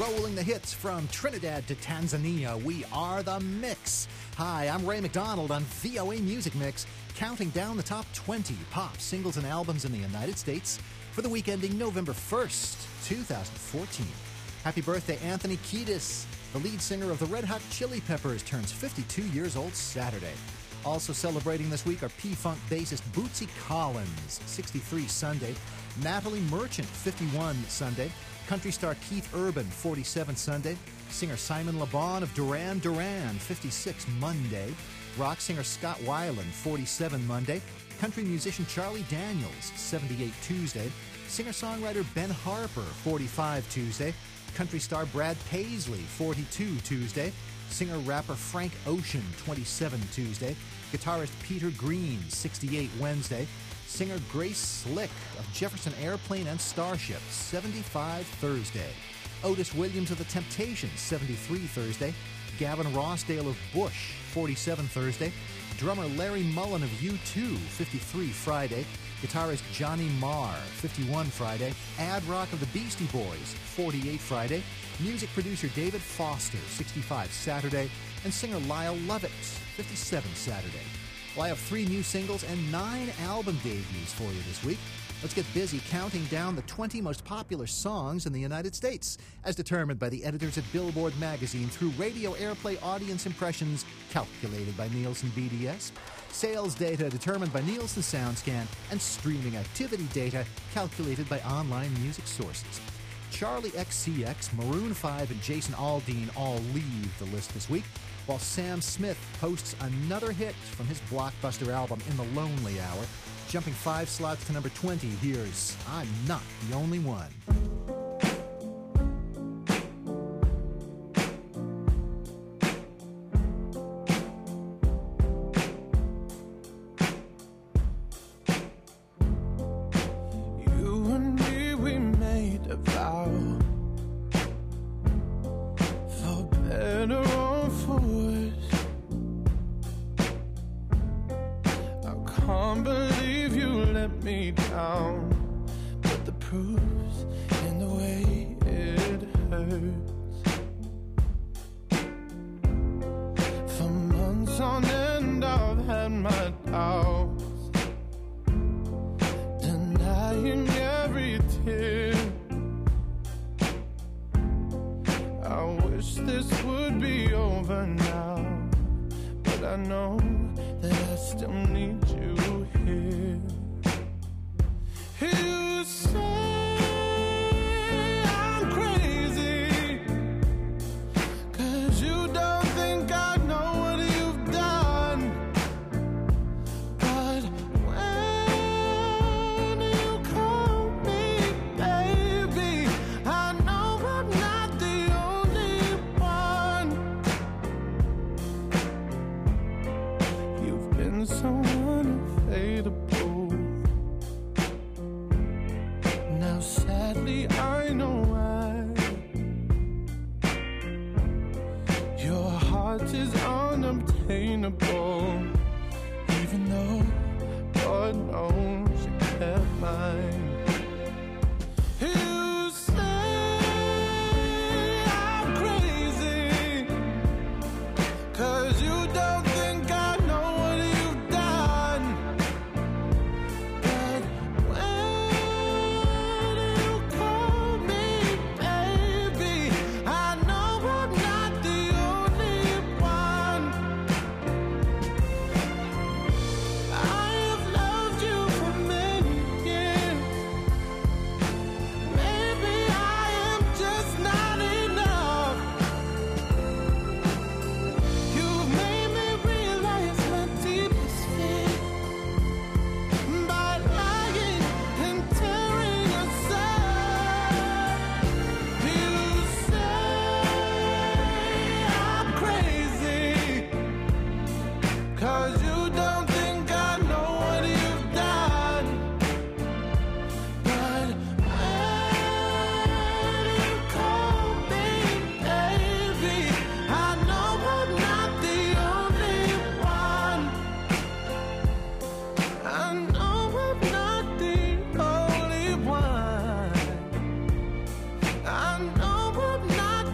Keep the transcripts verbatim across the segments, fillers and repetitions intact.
rolling the hits from Trinidad to Tanzania. We are The Mix. Hi, I'm Ray McDonald on V O A Music Mix, counting down the top twenty pop singles and albums in the United States for the week ending November first, twenty fourteen. Happy birthday, Anthony Kiedis. The lead singer of the Red Hot Chili Peppers turns fifty-two years old Saturday. Also celebrating this week are P-Funk bassist Bootsy Collins, sixty-three Sunday. Natalie Merchant, fifty-one Sunday. Country star Keith Urban, forty-seven Sunday. Singer Simon Le Bon of Duran Duran, fifty-six Monday. Rock singer Scott Weiland, forty-seven Monday. Country musician Charlie Daniels, seventy-eight Tuesday. Singer-songwriter Ben Harper, forty-five Tuesday. Country star Brad Paisley, forty-two Tuesday. Singer-rapper Frank Ocean, twenty-seven Tuesday. Guitarist Peter Green, sixty-eight Wednesday. Singer Grace Slick of Jefferson Airplane and Starship, seventy-five Thursday. Otis Williams of The Temptations, seventy-three Thursday. Gavin Rossdale of Bush, forty-seven Thursday. Drummer Larry Mullen of U two, fifty-three Friday. Guitarist Johnny Marr, fifty-one Friday. Ad Rock of the Beastie Boys, forty-eight Friday. Music producer David Foster, sixty-five Saturday. And singer Lyle Lovett, fifty-seven Saturday. Well, I have three new singles and nine album debuts for you this week. Let's get busy counting down the twenty most popular songs in the United States, as determined by the editors at Billboard magazine through radio airplay audience impressions calculated by Nielsen B D S, sales data determined by Nielsen SoundScan, and streaming activity data calculated by online music sources. Charlie X C X, Maroon five, and Jason Aldean all leave the list this week, while Sam Smith posts another hit from his blockbuster album In the Lonely Hour. Jumping five slots to number twenty, here's I'm Not the Only One. You and me, we made a vow, for better or for worse. I can't believe you let me down, but the proof's in the way it hurts. For months on end I've had my doubts, denying every tear. I wish this would be over now, but I know that I still need you here. You say I'm crazy, 'cause you don't think I know what you've done. But when you call me baby, I know I'm not the only one. You've been so unavailable. Now sadly I know why. Your heart is unobtainable, even though God knows you kept mine. You say I'm crazy, 'cause you don't think I know what you've done. But when you call me baby, I know I'm not the only one. I have loved you for many years. Maybe I am just not enough. You've made me realize my deepest fear by lying and tearing us apart. You say I'm crazy, 'cause you don't think I know what you've done. But when you call me baby, I know I'm not the only one. I know I'm not the only one. I know I'm not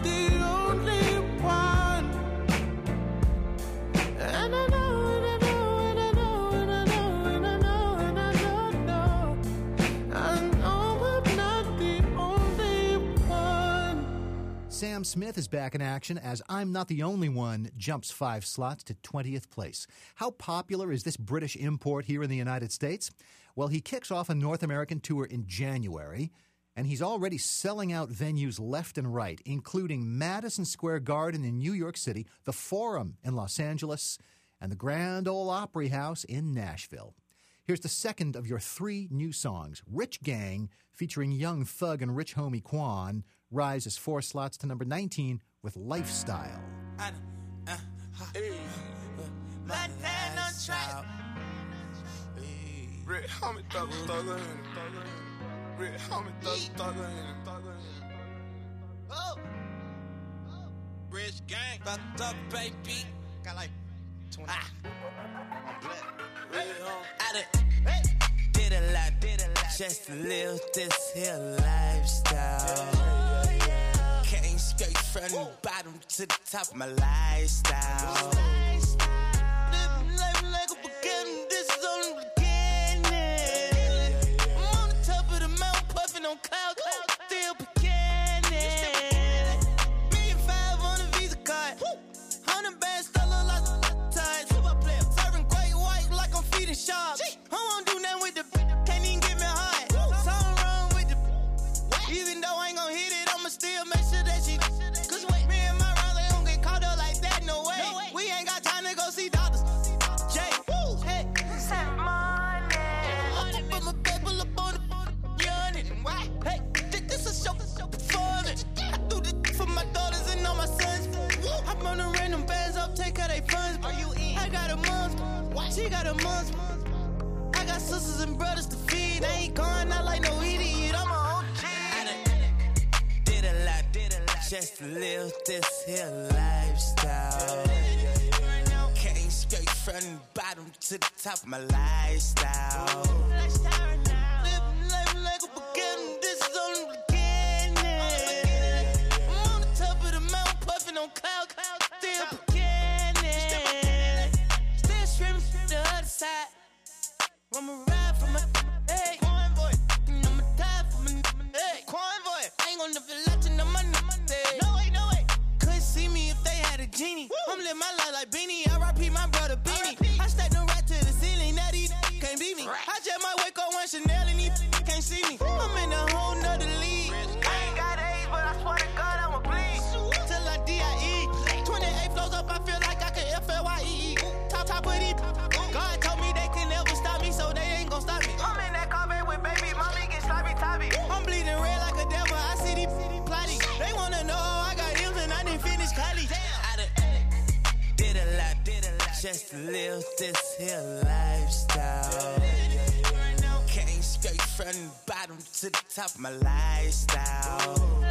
Sam Smith is back in action as I'm Not the Only One jumps five slots to twentieth place. How popular is this British import here in the United States? Well, he kicks off a North American tour in January, and he's already selling out venues left and right, including Madison Square Garden in New York City, the Forum in Los Angeles, and the Grand Ole Opry House in Nashville. Here's the second of your three new songs. Rich Gang, featuring Young Thug and Rich Homie Quan, rises four slots to number nineteen with Lifestyle. I, uh, hey, my dad on track. Rich Homie Thug, Thug, Rich Homie Thug, Thug, Thug. Oh, Rich Gang, Thug, Thug, baby. Got like twenty. Ah. I'm black. I done did a lot, did a lot, just to live this here lifestyle. Came straight from the bottom to the top of my lifestyle. Living life like a beginning, this is only the beginning. I'm on the top of the mountain, puffing on clouds, still beginning. Million five on a Visa card, hundred bands, still a lot of ties. Serving great white like I'm feeding sharks. I won't do nothing with the can't even get me hard. Something wrong with the even though I ain't gon' hit it, I'ma still make sure that she. Cause wait, me and my rounds ain't gon' get caught up like that, no way. No way. We ain't got time to go see doctors. Jay, woo, hey, send money. I put my paper up on the yawning. Why? Hey, this a show for me. I do this for my daughters and all my sons. I run the random bands up, take out they funds. Are you in? I got a mom, she got a mom. I got sisters and brothers to feed. I ain't going out like no idiot. I'm a O G. I done did a lot, did a lot, just to live this here lifestyle. Came straight from the bottom to the top of my lifestyle. Living life like a beginning, this is only the beginning. I'm on the top of the mountain, puffing on clouds, still beginning. Still streaming the other side. I'ma ride for my hey, Quan boy. I'ma die for my hey, Quan boy. I ain't gon' never let you know my name. No way, no way. Couldn't see me if they had a genie. Woo. I'm living my life like Beanie. I repeat my brother Beanie. I stacked them right to the ceiling. Now these can't beat me. Right. I just might wake up one Chanel and these can't see me. Woo. I'm in a whole nother league. I ain't got age, but I swear to God I'ma bleed. Till I D I E. twenty-eight flows up, I feel like I can F L Y E E. Top, top of these. God told me they can never stop me, so they ain't gon' stop me. I'm in that car with baby, mommy get sloppy toppy. I'm bleeding red like a devil, I see these plotting. They wanna know how I got M's and I didn't finish college. I done did a lot, did a lot, just to live this here lifestyle. Came straight from the bottom to the top of my lifestyle.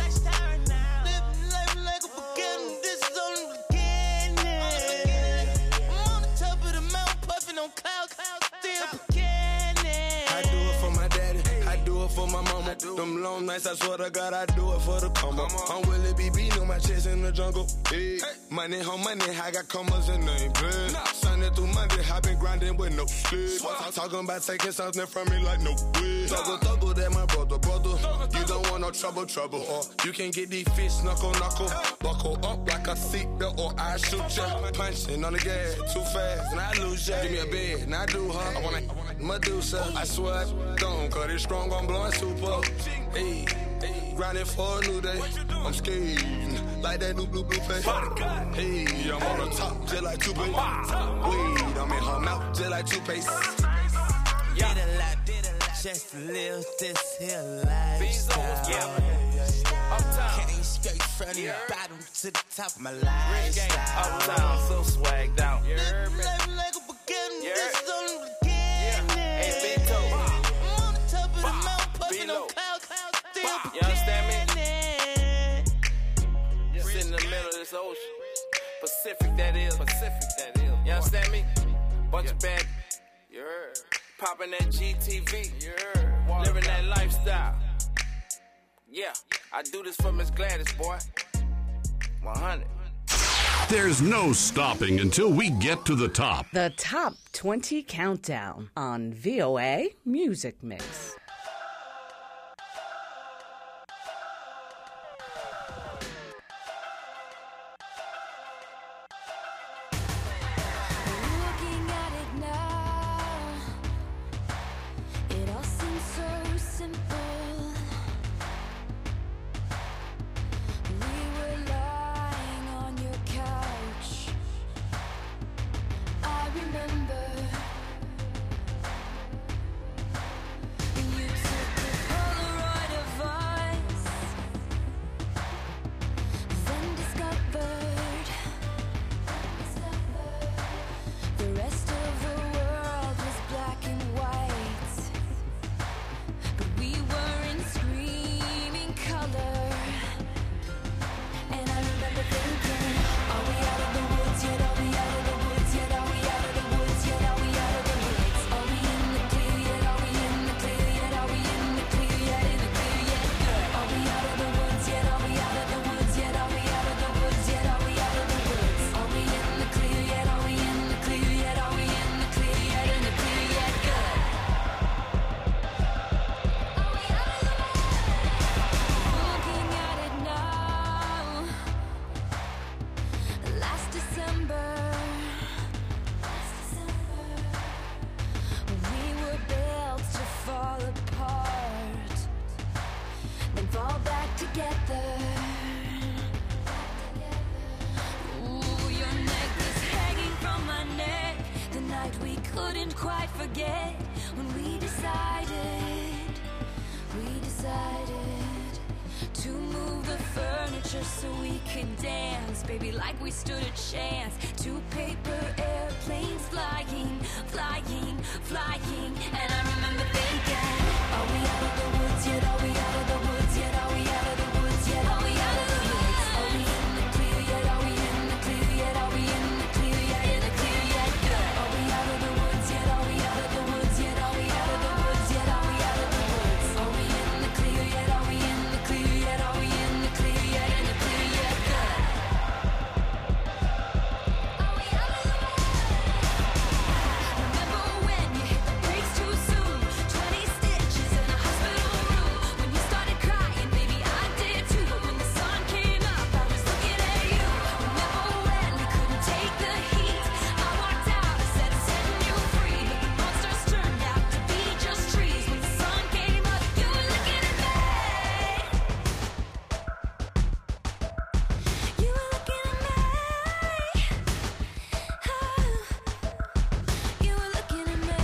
Living life like a beginning, this is only the beginning. I'm on the top of the mountain, puffing on clouds, still beginning. I do it for my daddy, I do it for my mama. Them long nights, I swear to God, I do it for the combo. I'm Willie B B, on my chest in the jungle. Hey, money, home money, I got commas and they ain't play. Sunday through Monday, I been grinding with no sleep. Talking about taking something from me like no way. Thuggle, thuggle, that my brother, brother. You don't want no trouble, trouble. Or you can get these fish knuckle, knuckle. Buckle up like a seatbelt or I shoot ya. Punching on the gas, too fast, and I lose ya. Give me a bed, and I do her. I want a Medusa, I swear I don't. Cause it's strong, I'm blowing super. Hey, grinding for a new day. I'm skating like that new blue blue face. Hey, I'm on the top just like toothpaste. Weed, I'm in her mouth just like toothpaste. Did a lot, did a lot, just to live this here lifestyle. Came straight from the bottom to the top of my lifestyle. Uptown, so swagged out. Living life like a beginning, this is only the beginning. I'm on the top of the mountain, puffing on clouds, still beginning. You understand me? Just in the middle of this ocean. Pacific, that is. Pacific, that is. You understand me? Bunch of bad. You heard. Popping that G T V. You heard. Living that lifestyle. Yeah, I do this for Miss Gladys, boy. one hundred. There's no stopping until we get to the top. The Top twenty Countdown on V O A Music Mix. we couldn't quite forget when we decided, we decided to move the furniture so we could dance, baby, like we stood a chance. Two paper airplanes flying, flying, flying. And I remember thinking, are we out of the woods yet? Are we out of the woods yet? Are we out of the woods yet? Are we out of the woods? Are we in the clear yet? Are we in the clear yet? Are we in the clear yet? In the clear yet? Are we out of the woods yet? Are we out of the woods yet? Are we out of the woods yet? Are we out of the woods? Are we in the clear yet? Are we in the clear yet? Are we in the clear yet? In the clear yet? Are we out of the woods? Remember when you hit the brakes too soon? Twenty stitches in a hospital room. When you started crying, baby, I did too. But when the sun came up, I was looking at you. Remember when we couldn't take the heat? I walked out, I said, setting you free. But the monsters turned out to be just trees. When the sun came up, you were looking at me. You were looking at me. Oh, you were looking at me.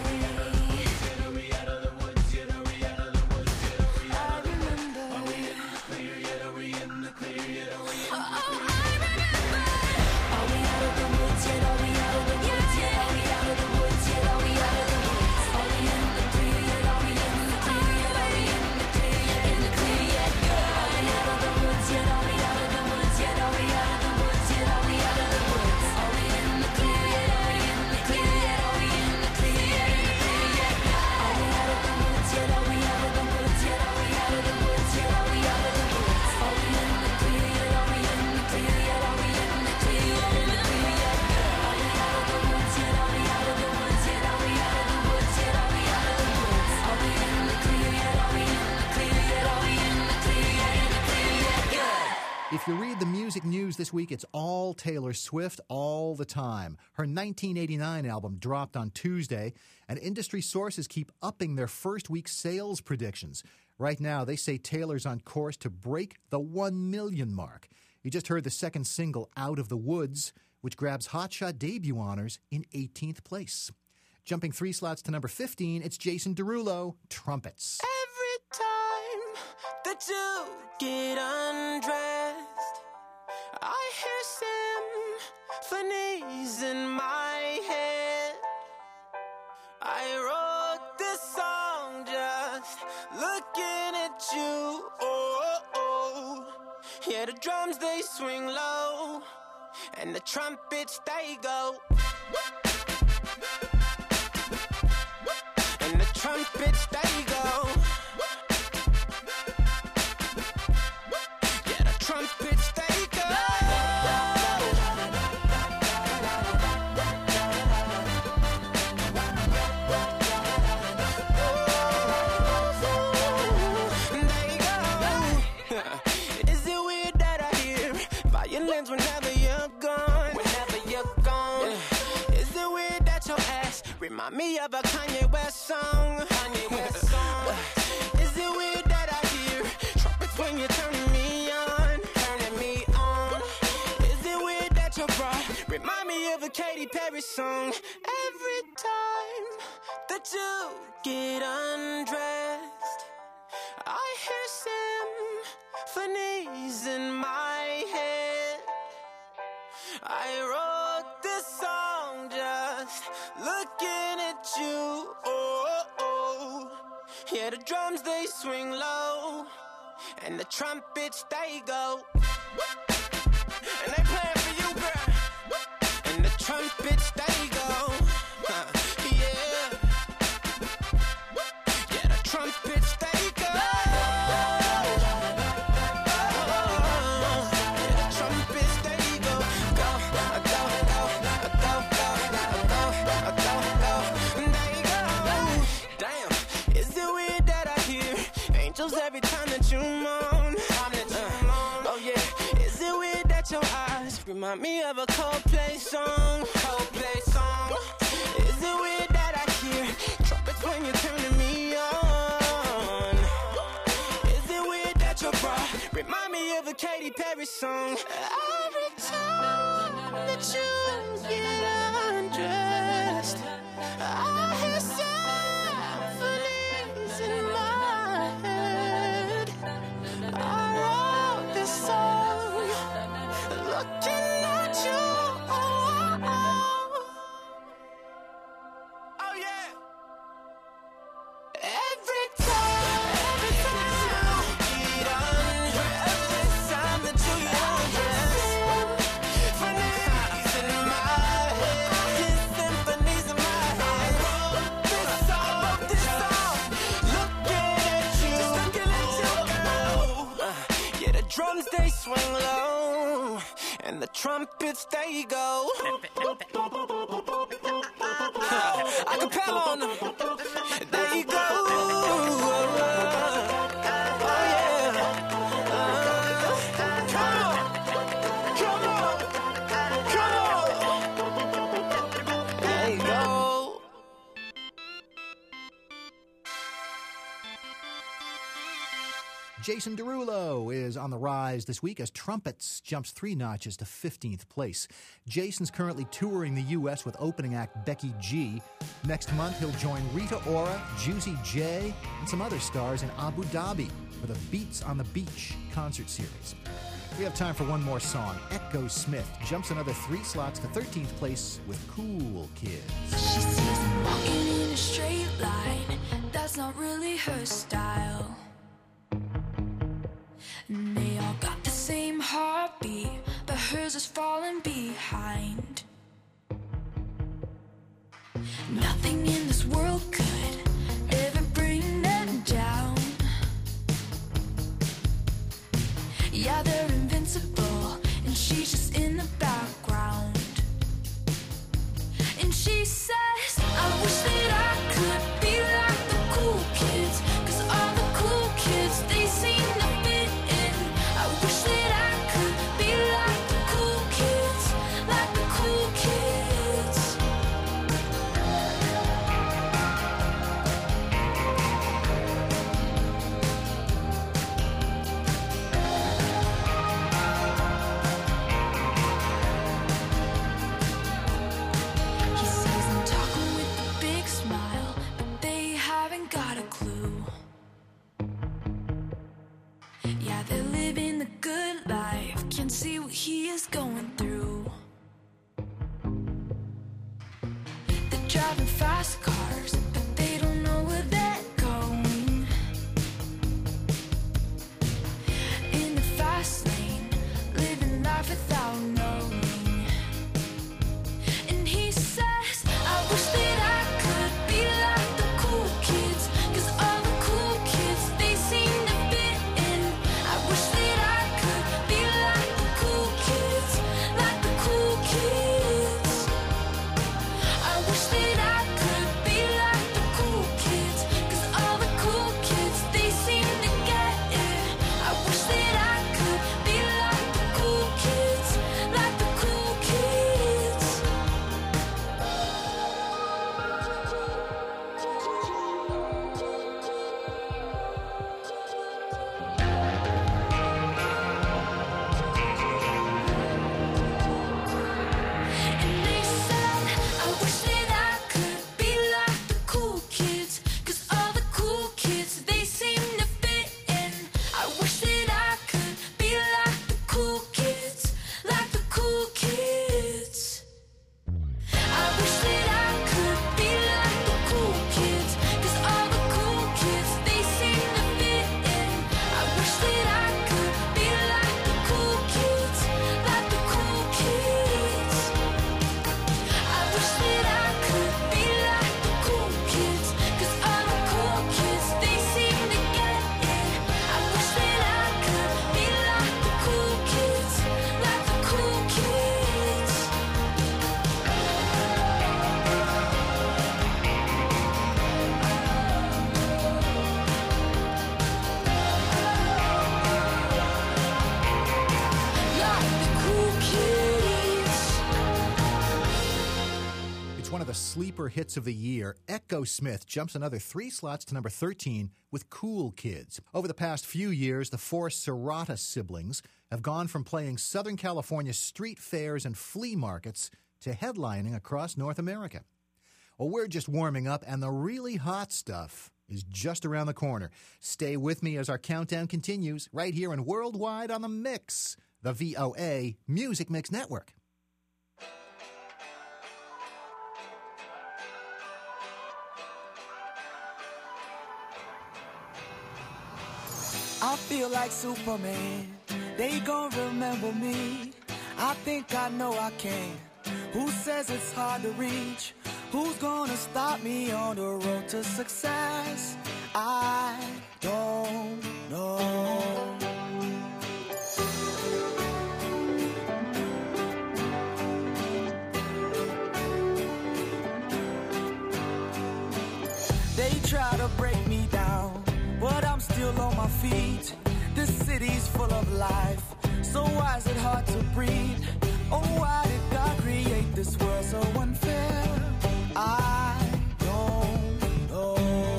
I remember. Oh, I remember. Are we out of the woods yet? Are we out of the woods yet? Are we out of the woods yet? Are we out of the woods? Are we in the clear yet? Are we in the clear yet? Are we in the clear yet? In the clear yet? Are we out of the woods yet? Are we out of the woods yet? Are we out of the woods yet? Are we out of the woods? Are we in the clear yet? Are we in the clear yet? Are we in the clear yet? In the clear yet? Are we out of the woods yet? Are we out of the woods yet? Are we out of the woods yet? Are we out of the woods? Are we in the clear yet? Are we in the clear yet? Are we in the clear yet? In the clear yet? Are we out of the woods yet? Are we out of the woods yet? Are we out of the woods yet? Are we out of the woods? Are we in the clear yet? Are we in the clear yet? Are we in the clear yet? In the clear yet? Good. If you read the music news this week, it's all Taylor Swift all the time. Her nineteen eighty-nine album dropped on Tuesday, and industry sources keep upping their first week sales predictions. Right now, they say Taylor's on course to break the one million mark. You just heard the second single, Out of the Woods, which grabs Hotshot debut honors in eighteenth place. Jumping three slots to number fifteen, it's Jason Derulo, Trumpets. Every time that you get undressed, I hear symphonies in my head. I wrote this song just looking at you. Oh, oh. Yeah, the drums, they swing low, and the trumpets, they go. And the trumpets, they go. Yeah, the trumpets, they go. They go. Is it weird that I hear violins whenever you're gone? Whenever you're gone. Yeah. Is it weird that your ass remind me of a Kanye West song? Kanye West song. Is it weird that I hear trumpets when you're turning me on? Turning me on. Is it weird that your bra remind me of a Katy Perry song? Every time that you get undressed, I hear symphonies in my head. I wrote this song just looking at you. Oh, oh. Yeah, the drums, they swing low, and the trumpets, they go. And they playing for you, girl. And the trumpets, they go. Huh, yeah. Yeah, the trumpets, they go. Yeah, the trumpets, they go. Go, go, go, go, go, go, go, go, they go. Damn, is it weird that I hear angels every time that you moan? Uh, oh yeah, is it weird that your eyes remind me of a Coldplay song? Coldplay song. Is it weird that I hear trumpets when you're turning me on? Is it weird that your bra remind me of a Katy Perry song? Every time that you get undressed, trumpets, they go. Acapella on them. There you go. Oh, yeah. Uh, come on. Come on. Come on. There you go. Jason Derulo is on the rise this week as Trumpets jumps three notches to fifteenth place. Jason's currently touring the U S with opening act Becky G. Next month, he'll join Rita Ora, Juicy J, and some other stars in Abu Dhabi for the Beats on the Beach concert series. We have time for one more song. Echo Smith jumps another three slots to thirteenth place with Cool Kids. She sees him walking in a straight line. That's not really her style. And they all got the same heartbeat, but hers is falling behind. Nothing in this world could ever bring them down. Yeah, they're invincible, and she's just in the background. And she says, I wish that I could be like the cool kids, 'cause all the cool kids, they seem to fit in. I wish that I could be like the cool kids, like the cool kids. He says I'm talking with a big smile, but they haven't got a clue. Yeah, they're living the good life, can't see what he is going through. They're driving fast cars, but they don't know where they're going. In the fast lane, living life without knowing. And he says, I wish that I could be like the cool kids, 'cause all the cool kids, they seem to fit in. I wish that I could be like the cool kids, like the cool kids. I wish that I could be like the cool kids, 'cause all the cool kids, they seem to get it. I wish that I could be like the cool kids, like the cool kids. And they said, I wish that I could be like the cool kids, 'cause all the cool kids, they seem to fit in. I wish that I could be like the cool kids, like the cool kids. I wish that I could be like the cool kids, 'cause all the cool kids, they seem to fit in. I wish that I could be like the cool kids, like the cool kids. I wish that I could be like the cool kids, 'cause all the cool kids, they seem to get it. I wish that I could be like the cool kids, like the cool kids. Like the cool kids. It's one of the sleeper hits of the year. Echo Smith jumps another three slots to number thirteen with Cool Kids. Over the past few years, the four Serrata siblings have gone from playing Southern California street fairs and flea markets to headlining across North America. Well, we're just warming up, and the really hot stuff is just around the corner. Stay with me as our countdown continues right here and worldwide on The Mix, the V O A Music Mix Network. I feel like Superman. They gon' remember me. I think I know I can. Who says it's hard to reach? Who's gonna stop me on the road to success? I don't know. try to break me down, but I'm still on my feet. This city's full of life, so why is it hard to breathe? Oh, why did God create this world so unfair? I don't know.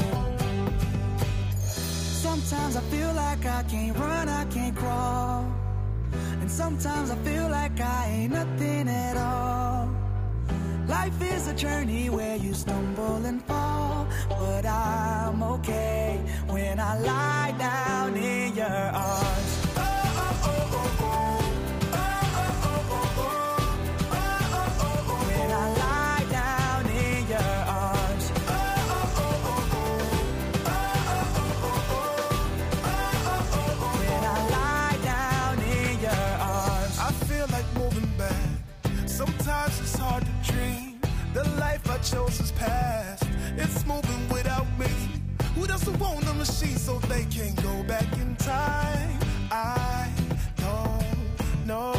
Sometimes I feel like I can't run, I can't crawl, and sometimes I feel like I ain't nothing at all. Life is a journey where you stumble and fall, but I'm okay when I lie down in your arms. Oh, oh, oh, oh, oh. Oh, oh, oh, oh, oh. Oh, oh, oh, oh. When I lie down in your arms. Oh, oh, oh, oh, oh. Oh, oh, oh, oh. Oh, oh, oh, oh. When I lie down in your arms. I feel like moving back. Sometimes it's hard to dream. The life I chose is past. It's moving without me. Who doesn't want a machine so they can go back in time? I don't know.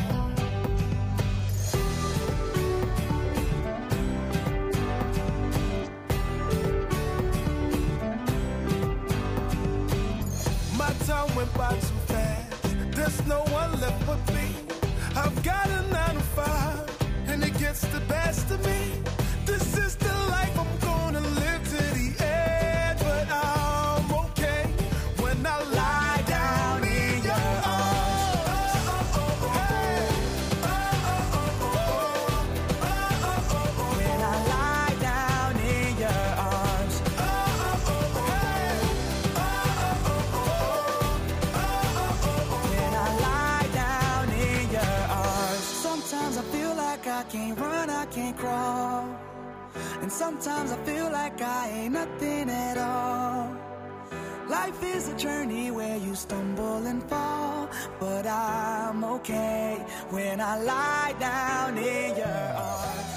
My time went by too fast. There's no one left but me. I've got a nine to five, and it gets the best of me. This is the life I'm gonna live to the end, but I'm okay when I lie down in your arms. Oh, oh, oh, hey. Oh, oh, oh, oh, oh. When I lie down in your arms. Oh, oh, oh, oh, hey. Oh, oh, oh, oh. When I lie down in your arms. Sometimes I feel like I can't run, I can't crawl, and sometimes I feel like I ain't nothing at all. Life is a journey where you stumble and fall, but I'm okay when I lie down in your arms.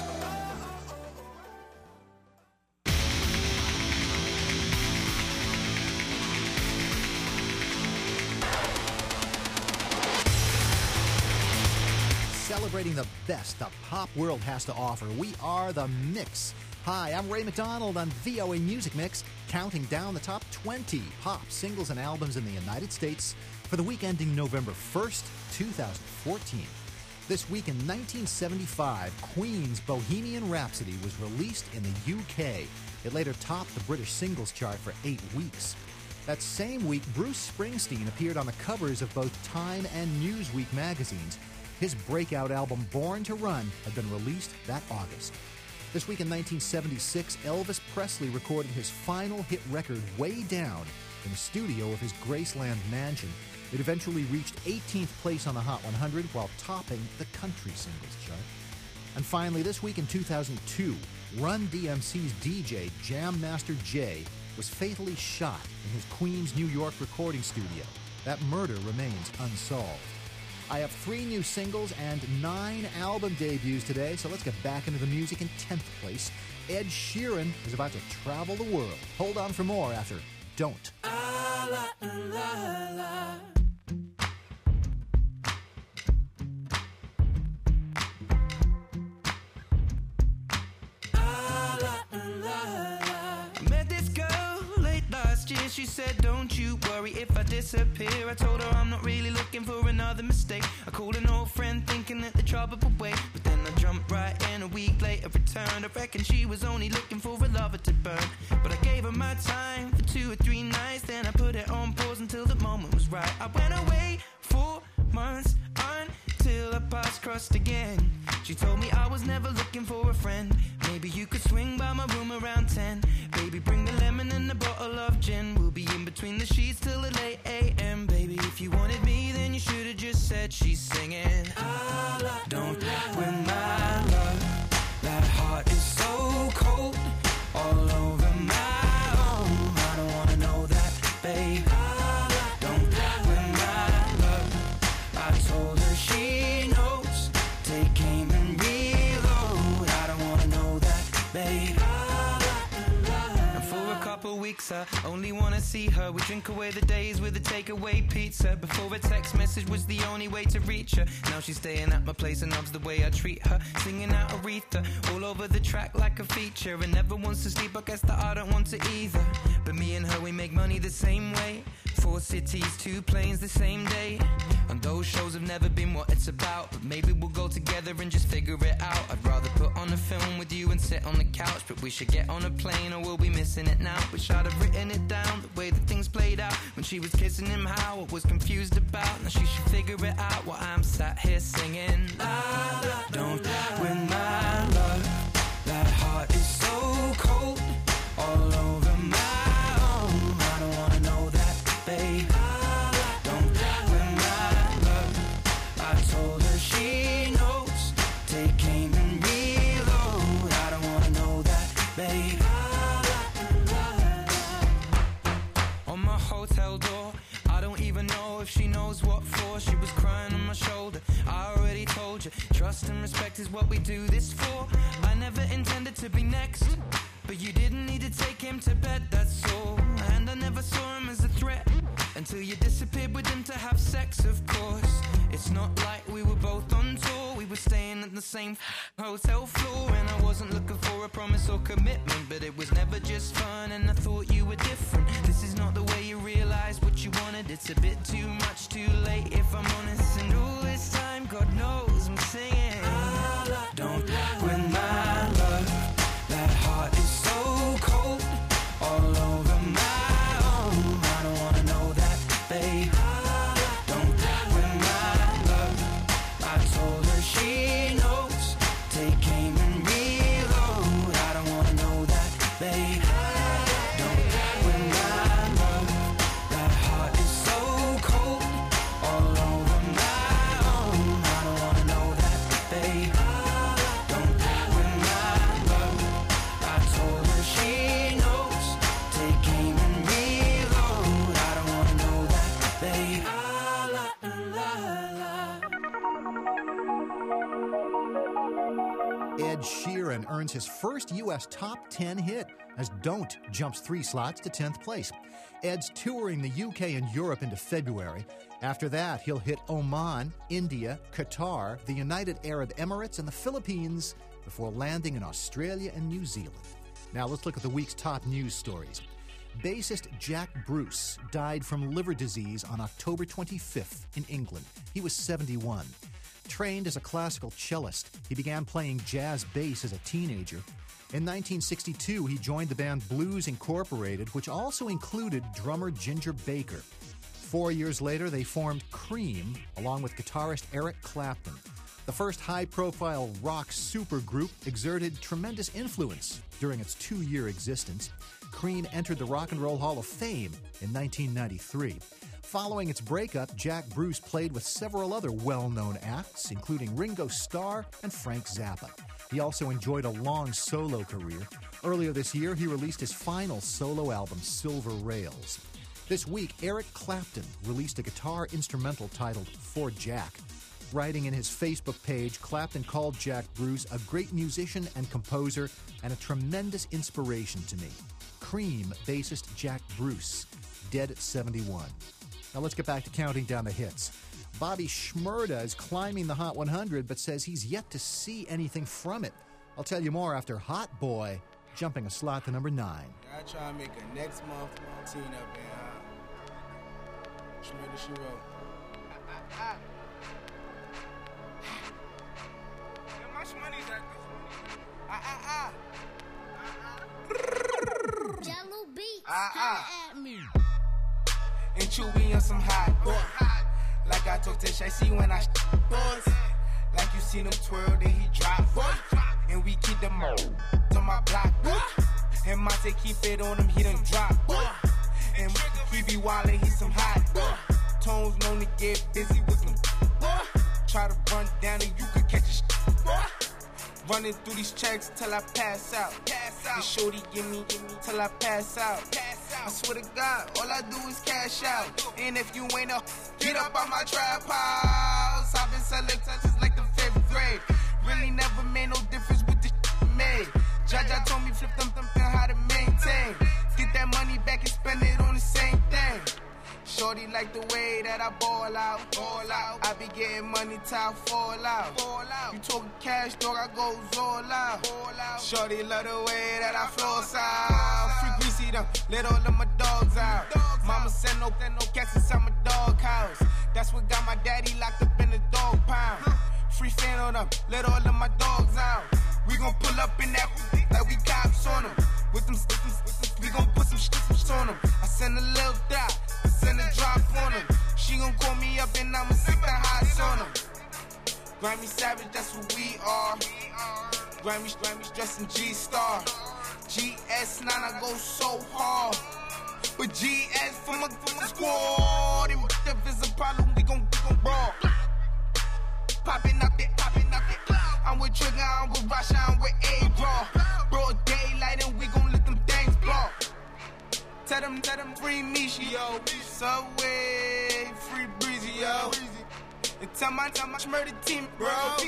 Celebrating the best the pop world has to offer, we are The Mix. Hi, I'm Ray McDonald on V O A Music Mix, counting down the top twenty pop singles and albums in the United States for the week ending November first, twenty fourteen. This week in nineteen seventy-five, Queen's Bohemian Rhapsody was released in the U K. It later topped the British singles chart for eight weeks. That same week, Bruce Springsteen appeared on the covers of both Time and Newsweek magazines. His breakout album, Born to Run, had been released that August. This week in nineteen seventy-six, Elvis Presley recorded his final hit record, Way Down, in the studio of his Graceland mansion. It eventually reached eighteenth place on the Hot one hundred while topping the country singles chart. And finally, this week in two thousand two, Run D M C's D J, Jam Master Jay, was fatally shot in his Queens, New York recording studio. That murder remains unsolved. I have three new singles and nine album debuts today, so let's get back into the music. In tenth place, Ed Sheeran is about to travel the world. Hold on for more after Don't. Ah, la, la, la. She said, don't you worry if I disappear. I told her I'm not really looking for another mistake. I called an old friend thinking that the trouble would wait, but then I jumped right in. A week later returned. I reckon she was only looking for a lover to burn, but I gave her my time for two or three nights. Then I put it on pause until the moment was right. I went away for months until our paths crossed again. She told me I was never looking for a friend. Maybe you could swing by my room around ten. Baby, bring the lemon and a bottle of gin. We'll be in between the sheets till the late a m. Baby, if you wanted me, then you should have just said she's singing. Don't win my love. That heart is so cold, all over my own. I don't wanna know that, babe. Don't win my love. I told her she knows. Take aim and reload. I don't wanna know that, babe. And for a couple weeks weeks. I only wanna see her. We drink away the days with a takeaway pizza. Before a text message was the only way to reach her. Now she's staying at my place and loves the way I treat her. Singing out Aretha all over the track like a feature. And never wants to sleep, I guess that I don't want to either. But me and her, we make money the same way. Four cities, two planes the same day. And those shows have never been what it's about. But maybe we'll go together and just figure it out. I'd rather put on a film with you and sit on the couch. But we should get on a plane or we'll be missing it now. Wish I'd have written it down, the way that things played out. When she was kissing him, how I was confused about. Now she should figure it out while I'm sat here singing. La, la, don't win my love. That heart is so cold, all over my own. I don't wanna know that, babe. Don't win my love. I told her she knows. Take aim and reload. I don't wanna know that, babe. On my hotel door, I don't even know if she knows what for. She was crying on my shoulder. I already told you, trust and respect is what we do this for. I never intended to be next, but you didn't need to take him to bed, that's all. And I never saw him as a threat until you disappeared with him to have sex, of course. It's not like we were both on tour. We were staying at the same hotel floor. And I wasn't looking for a promise or commitment, but it was never just fun and I thought you were different. This is not the way you realize what you wanted. It's a bit too much too late if I'm honest. And all this time, God knows I'm singing. Don't win my love. That heart is so cold, all over my own. I don't wanna know that, babe. Don't win my love. I told her she knows. Take aim and reload. I don't wanna know that, babe. Don't win my love. That heart is so cold, all over my own. I don't wanna know that, babe. Don't win my love. I told her she knows. Take aim and reload. I don't wanna know that, babe. Ed Sheeran earns his first U S top ten hit as Don't jumps three slots to tenth place. Ed's touring the U K and Europe into February. After that, he'll hit Oman, India, Qatar, the United Arab Emirates, and the Philippines before landing in Australia and New Zealand. Now let's look at the week's top news stories. Bassist Jack Bruce died from liver disease on October twenty-fifth in England. He was seventy-one. Trained as a classical cellist, he began playing jazz bass as a teenager. In nineteen sixty-two, he joined the band Blues Incorporated, which also included drummer Ginger Baker. Four years later, they formed Cream, along with guitarist Eric Clapton. The first high-profile rock supergroup exerted tremendous influence during its two-year existence. Cream entered the Rock and Roll Hall of Fame in nineteen ninety-three. Following its breakup, Jack Bruce played with several other well-known acts, including Ringo Starr and Frank Zappa. He also enjoyed a long solo career. Earlier this year, he released his final solo album, Silver Rails. This week, Eric Clapton released a guitar instrumental titled For Jack. Writing in his Facebook page, Clapton called Jack Bruce a great musician and composer and a tremendous inspiration to me. Cream bassist Jack Bruce, dead at seventy-one. Now let's get back to counting down the hits. Bobby Shmurda is climbing the Hot one hundred, but says he's yet to see anything from it. I'll tell you more after Hot Boy jumping a slot to number nine. I try to make a next month team up there. Shmurda, she wrote. How much money's that? Ah, ah, ah. Jello beats, Ah, ah. at me. And Chewy on some hot boy. Like I talk to Shicey when I boys. Like you seen him twirl, then he drop boy. And we keep them all on my block boy. And Monte keep it on him, he done drop boy. And he be wildin', he some hot boy. Tones known to get busy with them boy. Try to run down and you could catch a sh- boy. Running through these checks till I pass out. Pass out. The shorty give me, give me till I pass out. Pass out. I swear to God, all I do is cash out. And if you ain't up, get up on my trap house. I've been selling touches like the fifth grade. Really never made no difference with the shit made. Jaja told me flip them, them, how to maintain. Get that money back and spend it on the same thing. Shorty like the way that I ball out, ball out. I be getting money till I fall out, fall out. You talking cash, dog, I goes all out, all out. Shorty love the way that I floss out. Free greasy them, let all of my dogs out. Mama said no, no cats inside my dog house. That's what got my daddy locked up in the dog pound. Free fan on them, let all of my dogs out. We gon' pull up in that like we cops on them. With them, with them, with them we gon' put some shit on them. I send a little dot, I send a drop on them. She gon' call me up and I'ma sit the highs on them. Grammy Savage, that's what we are. Grammy, Grammy dressed in G-Star. G S nine, I go so hard. But G S from a, from a squad. And if it's a problem, we gon' we gon' brawl. Popping up it, popping up it. I'm with Trigger, I'm with Rasha, I'm with A-Raw. Broad daylight and we gon' let them things blow. Tell them, tell them, free Misha, yo. Subway, free Breezy, yo. And tell my, tell my murder team, bro.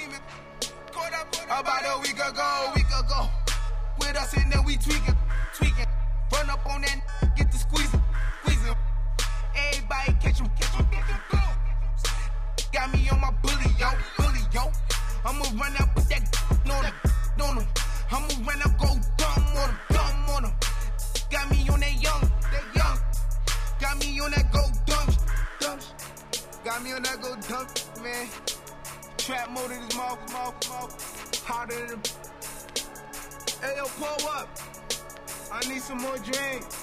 About a week ago, week ago. With us and then we tweaking, tweaking. Run up on that, get the squeezing, squeezing. Everybody catch him, catch him, catch him, go. Got me on my bully, yo, bully, yo. I'ma run up with that on him, on him. I'ma run up, go dumb on him, dumb on him. Got me on that young, that young. Got me on that go dumb, dumb. Got me on that go dumb, man. Trap mode in his mouth, mouth, mouth. Harder than. Hey, yo, pull up. I need some more drinks.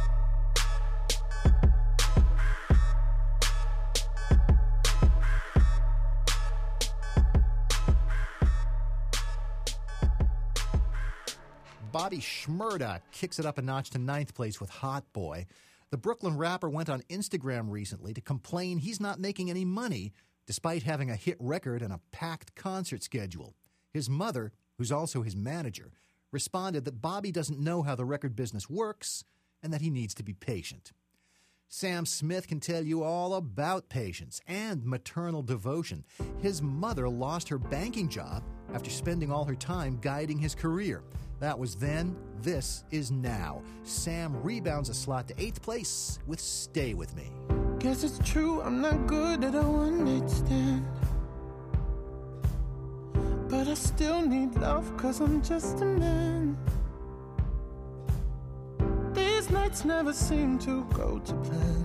Bobby Shmurda kicks it up a notch to ninth place with Hot Boy. The Brooklyn rapper went on Instagram recently to complain he's not making any money despite having a hit record and a packed concert schedule. His mother, who's also his manager, responded that Bobby doesn't know how the record business works and that he needs to be patient. Sam Smith can tell you all about patience and maternal devotion. His mother lost her banking job after spending all her time guiding his career. That was then, this is now. Sam rebounds a slot to eighth place with Stay With Me. Guess it's true, I'm not good at a one-night stand. But I still need love, cause I'm just a man. These nights never seem to go to plan.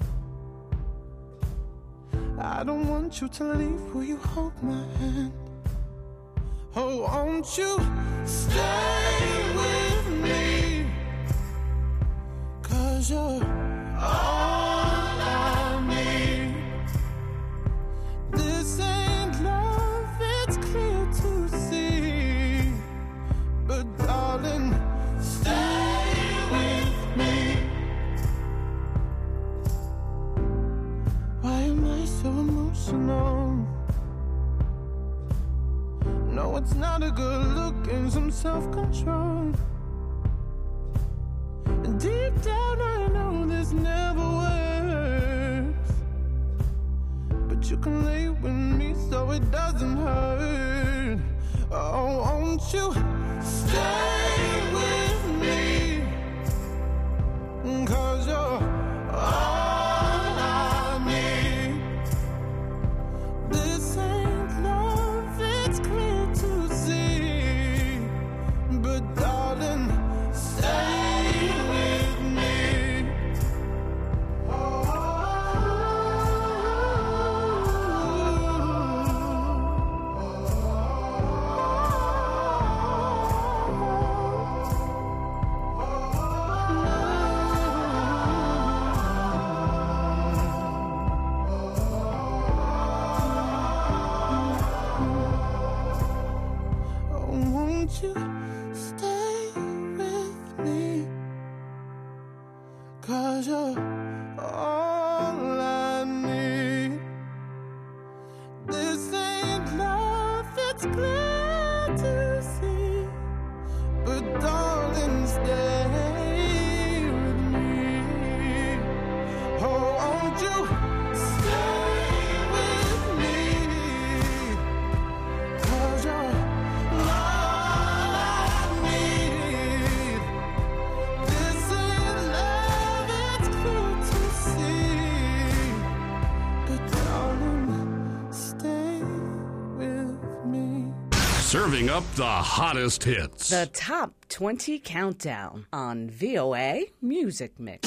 I don't want you to leave, will you hold my hand? Oh, won't you stay with me? Cause you're all I need. This ain't love, it's clear to see. But darling, stay with me. Why am I so emotional? No, it's not a good look and some self-control. And deep down I know this never works. But you can lay with me so it doesn't hurt. Oh, won't you stay with me? Cause you're all I need. This ain't love, it's clear to see. But darling, stay with me. Oh, won't you stay with me? Cause you're all I need. This ain't love, it's clear to see. But darling, stay with me. Oh, won't you stay with me? Cause you're all I need. This ain't Serving up the hottest hits. The Top twenty Countdown on V O A Music Mix.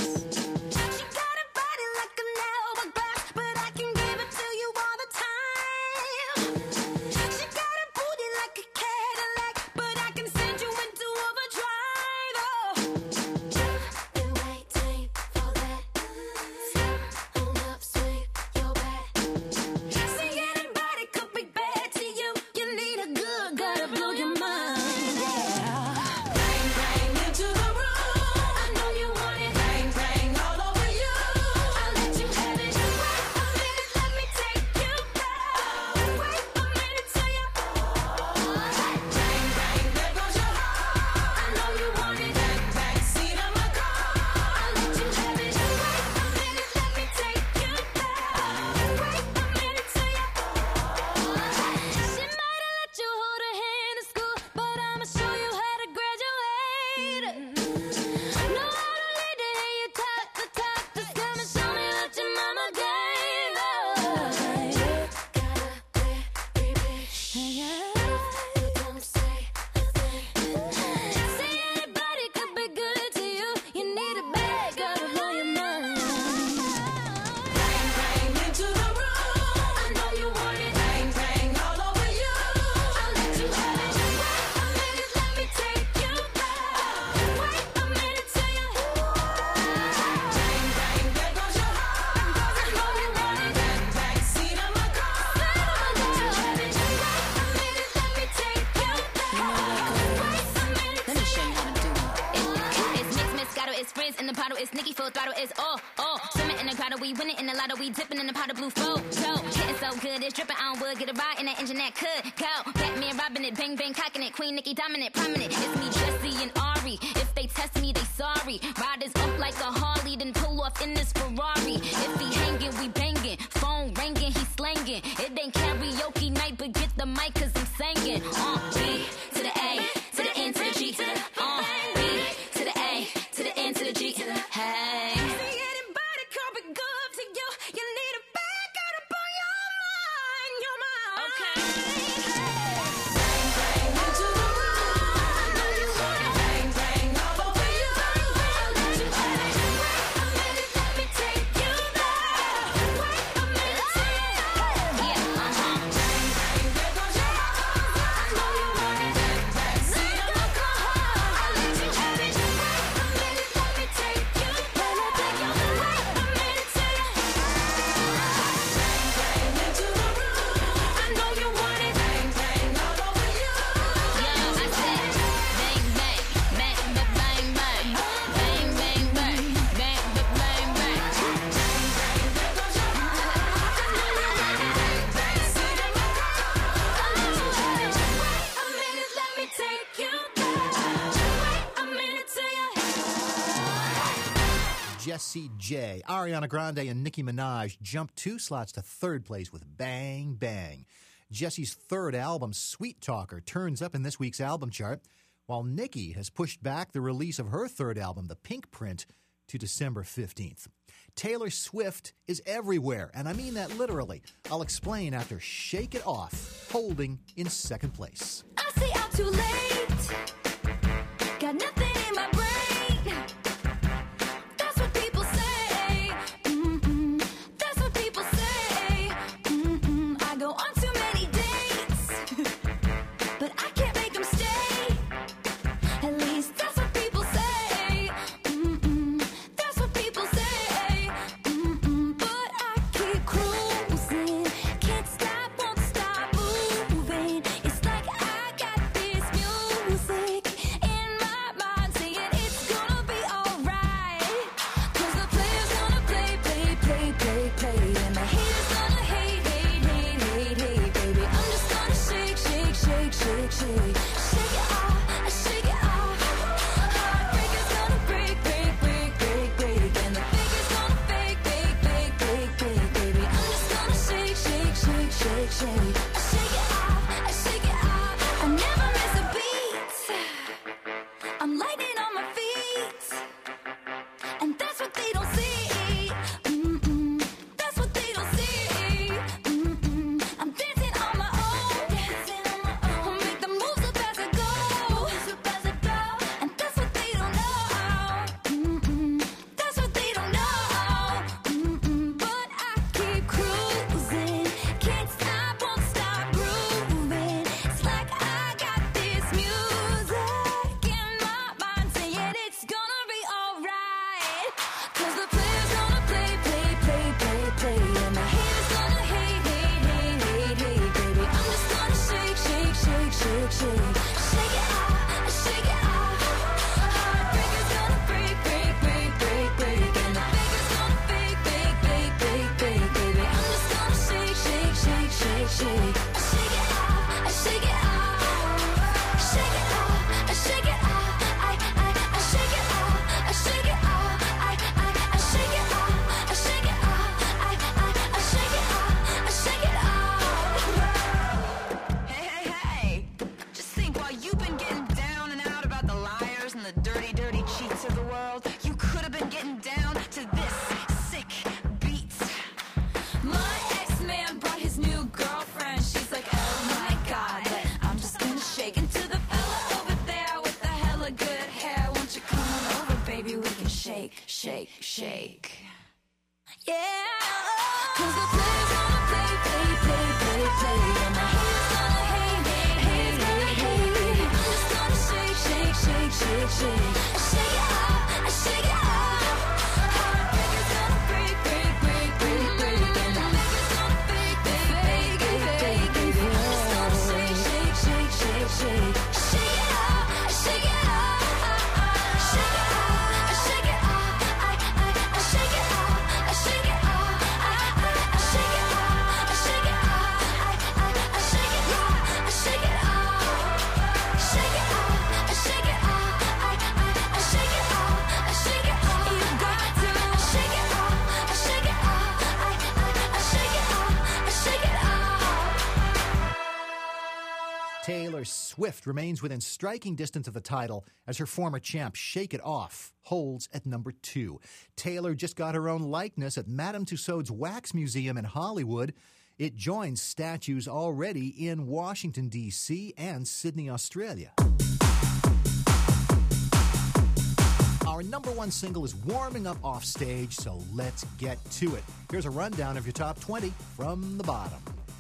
Jessie J, Ariana Grande, and Nicki Minaj jumped two slots to third place with Bang Bang. Jessie's third album, Sweet Talker, turns up in this week's album chart, while Nicki has pushed back the release of her third album, The Pink Print, to December fifteenth. Taylor Swift is everywhere, and I mean that literally. I'll explain after Shake It Off, holding in second place. I say I'm too late. Got nothing in my brain. That's what people say. Mm-mm. That's what people say. Mm-mm. I go on too many dates, but I can't make them stay. At least that's what people say. Mm-mm. That's what people say. Mm-mm. But I keep cruising. Can't stop, won't stop moving. It's like I got this music you cheat to the world. You could have been getting down to this sick beat. My ex-man brought his new girlfriend. She's like, oh my god, but I'm just gonna shake into the fella over there with the hella good hair. Won't you come on over, baby? We can shake, shake, shake. Yeah, cause the players gonna play, play, play, play, play. And the haters gonna hate, hate, hate, hate, hate. I'm just gonna shake, shake, shake, shake, shake. I shake it off, I shake it off. Heartbreakers gonna break, break, break, break, break. And the makers gonna fake, fake, fake, fake, fake. I'm just gonna shake, shake, shake, shake, shake. I shake it off, I shake it off. Shake it off, I shake it off. I, I, I shake it off, I shake it off. I, I, I shake it off, I shake it off. I, I, I shake it off, I shake it off. Shake it off, I shake it off. I, I, I shake it off, I shake it off. You got to shake it off, I shake it off. I, I, I shake it off, I shake it off. Taylor Swift remains within striking distance of the title as her former champ Shake It Off holds at number two. Taylor just got her own likeness at Madame Tussauds Wax Museum in Hollywood. It joins statues already in Washington, D C and Sydney, Australia. Our number one single is warming up off stage, so let's get to it. Here's a rundown of your top twenty from the bottom.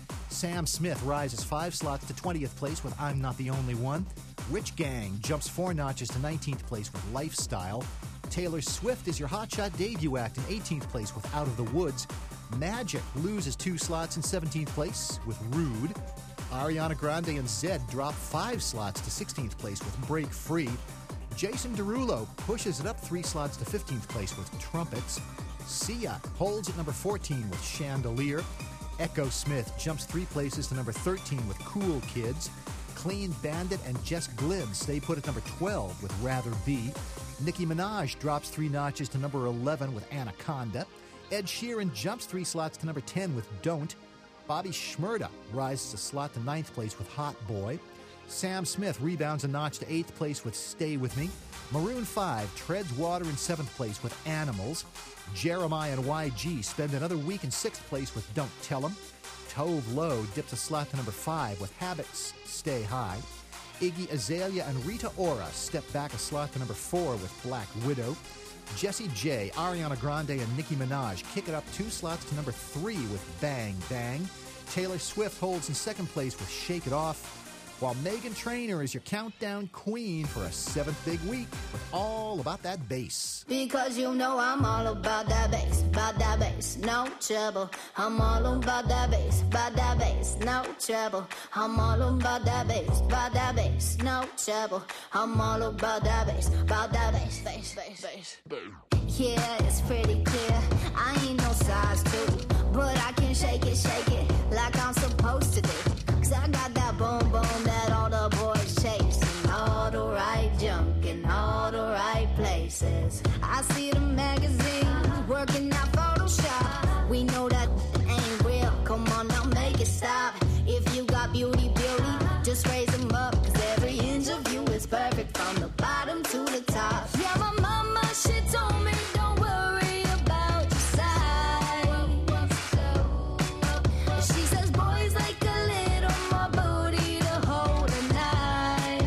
Sam Smith rises five slots to twentieth place with I'm Not the Only One. Rich Gang jumps four notches to nineteenth place with Lifestyle. Taylor Swift is your hotshot debut act in eighteenth place with Out of the Woods. Magic loses two slots in seventeenth place with Rude. Ariana Grande and Zedd drop five slots to sixteenth place with Break Free. Jason Derulo pushes it up three slots to fifteenth place with Trumpets. Sia holds at number fourteen with Chandelier. Echo Smith jumps three places to number thirteen with Cool Kids. Clean Bandit and Jess Glynn stay put at number twelve with Rather Be. Nicki Minaj drops three notches to number eleven with Anaconda. Ed Sheeran jumps three slots to number ten with Don't. Bobby Shmurda rises a slot to ninth place with Hot Boy. Sam Smith rebounds a notch to eighth place with Stay With Me. Maroon five treads water in seventh place with Animals. Jeremiah and Y G spend another week in sixth place with Don't Tell 'Em. Tove Lo dips a slot to number five with Habits Stay High. Iggy Azalea and Rita Ora step back a slot to number four with Black Widow. Jessie J, Ariana Grande, and Nicki Minaj kick it up two slots to number three with Bang Bang. Taylor Swift holds in second place with Shake It Off, while Meghan Trainor is your countdown queen for a seventh big week with All About That Bass. Because you know I'm all about that bass, about that bass, no trouble. I'm all about that bass, about that bass, no trouble. I'm all about that bass, about that bass, no trouble. I'm all about that bass, about that bass, bass, bass, bass. Yeah, it's pretty clear. I ain't no size two, but I can shake it, shake it like I'm supposed to do. Cause I got that boom boom that all the boys chase, and all the right junk in all the right places. I see the magazines working out Photoshop. We know that ain't real. Come on now, make it stop. If you got beauty, beauty, just raise them up. Cause every inch of you is perfect from the bottom to the top. Yeah, my mama, she told me don't worry about your size. She says boys like a little more booty to hold a knife.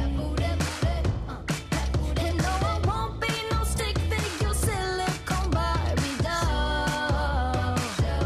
And no, I won't be no stick figure silicone Barbie doll.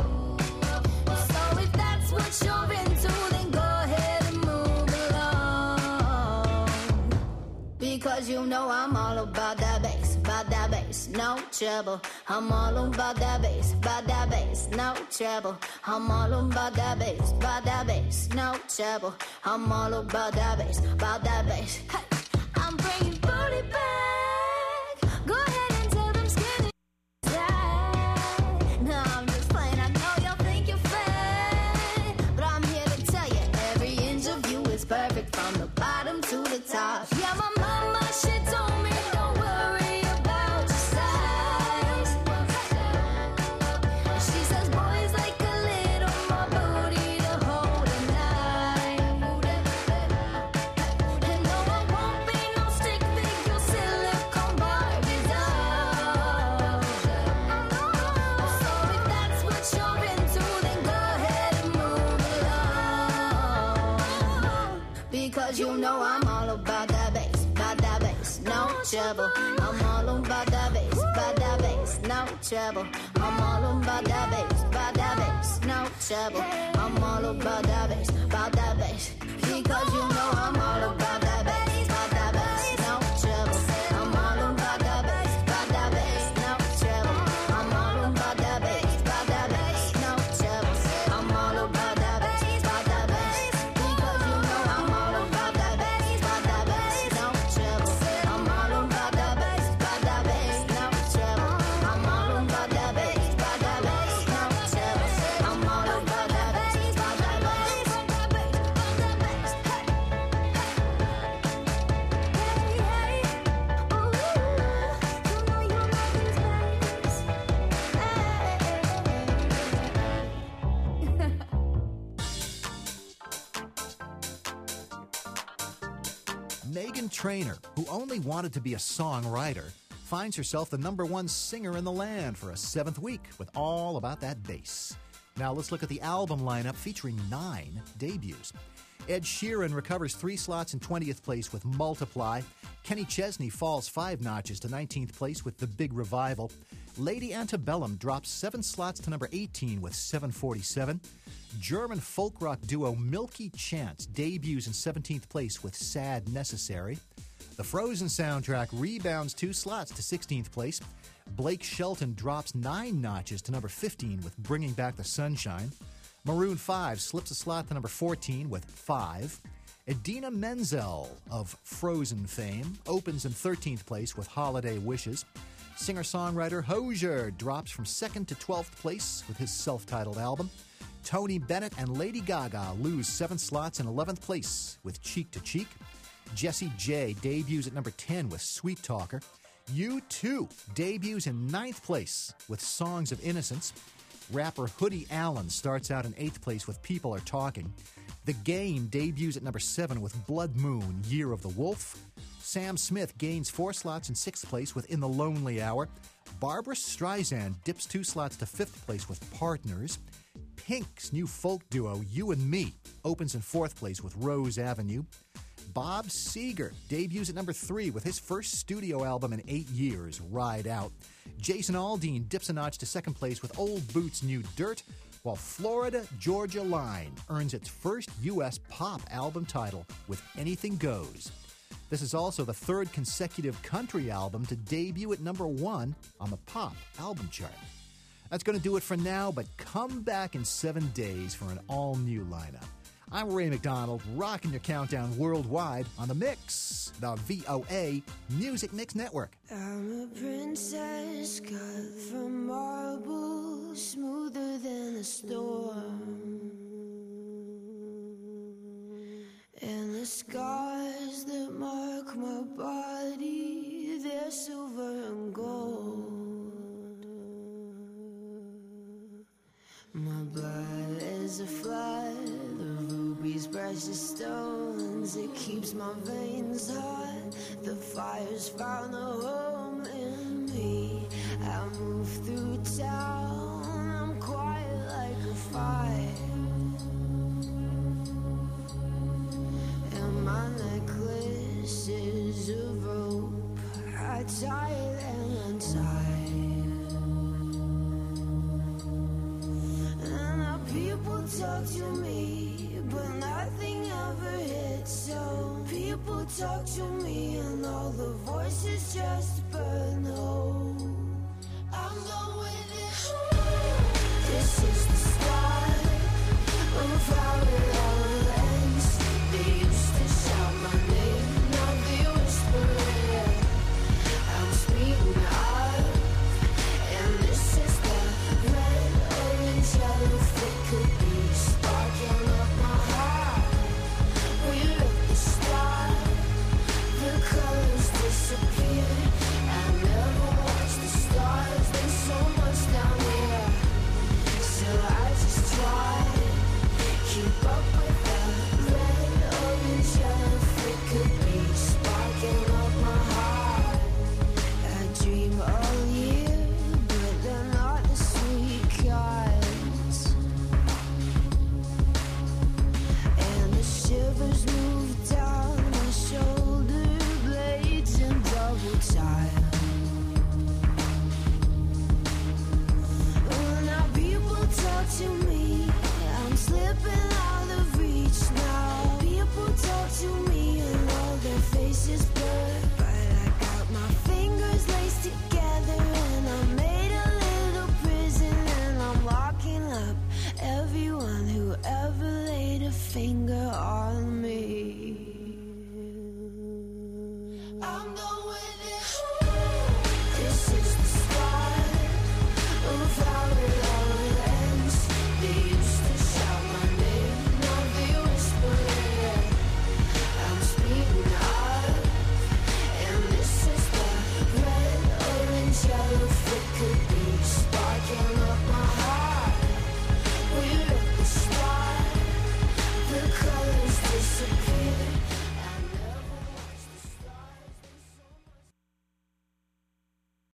So if that's what you're into, then go ahead and move along. Because you know I'm all about that bass, about that bass, no trouble. I'm all about that bass, about that bass, no trouble. I'm all about that bass, about that bass, no trouble. I'm all about that bass, about that bass. Hey, I'm bringing booty back. Go ahead and tell them skinny tight. No, I'm just playing. I know y'all think you're fat, but I'm here to tell you every inch of you is perfect from the bottom to the top. Yeah, my mama, she told me don't worry about your size. She says boys like a little more booty to hold a knife. And no, I won't be no stick figure you know I'm all about that bass, about that bass, no trouble. I'm all about that bass, about that bass, no trouble. I'm all about that bass, about that bass, no trouble. I'm all about that bass, about that bass, because you know I'm all about that bass, about that bass, no trouble. I'm all about that bass, about that bass, no trouble. I'm all about that bass, about that bass, no trouble. I'm all about that bass, about that bass, because you know I'm all about that bass, about that bass, no trouble. I'm all about that bass, about that bass, no trouble. I'm all about that bass, about that bass, no trouble. I'm all about that bass, about that bass, about that bass, about that bass. Meghan Trainor, who only wanted to be a songwriter, finds herself the number one singer in the land for a seventh week with All About That Bass. Now let's look at the album lineup featuring nine debuts. Ed Sheeran recovers three slots in twentieth place with Multiply. Kenny Chesney falls five notches to nineteenth place with The Big Revival. Lady Antebellum drops seven slots to number eighteen with seven forty-seven. German folk rock duo Milky Chance debuts in seventeenth place with Sad Necessary. The Frozen soundtrack rebounds two slots to sixteenth place. Blake Shelton drops nine notches to number fifteen with Bringing Back the Sunshine. Maroon five slips a slot to number fourteen with Five. Idina Menzel of Frozen fame opens in thirteenth place with Holiday Wishes. Singer-songwriter Hozier drops from second to twelfth place with his self-titled album. Tony Bennett and Lady Gaga lose seven slots in eleventh place with Cheek to Cheek. Jessie J debuts at number ten with Sweet Talker. U two debuts in ninth place with Songs of Innocence. Rapper Hoodie Allen starts out in eighth place with People Are Talking. The Game debuts at number seven with Blood Moon, Year of the Wolf. Sam Smith gains four slots in sixth place with In the Lonely Hour. Barbra Streisand dips two slots to fifth place with Partners. Pink's new folk duo, You and Me, opens in fourth place with Rose Avenue. Bob Seger debuts at number three with his first studio album in eight years, Ride Out. Jason Aldean dips a notch to second place with Old Boots' New Dirt, while Florida Georgia Line earns its first U S pop album title with Anything Goes. This is also the third consecutive country album to debut at number one on the pop album chart. That's going to do it for now, but come back in seven days for an all-new lineup. I'm Ray McDonald, rocking your countdown worldwide on The Mix, the V O A Music Mix Network. I'm a princess cut from marble, smoother than a storm. And the scars that mark my body, they're silver and gold. My blood is a flood, the rubies, precious stones. It keeps my veins hot, the fire's found a home in me. I move through town, I'm quiet like a fire. And my necklace is of rope, I tie it and untie. People talk to me, but nothing ever hits. So people talk to me, and all the voices just burn.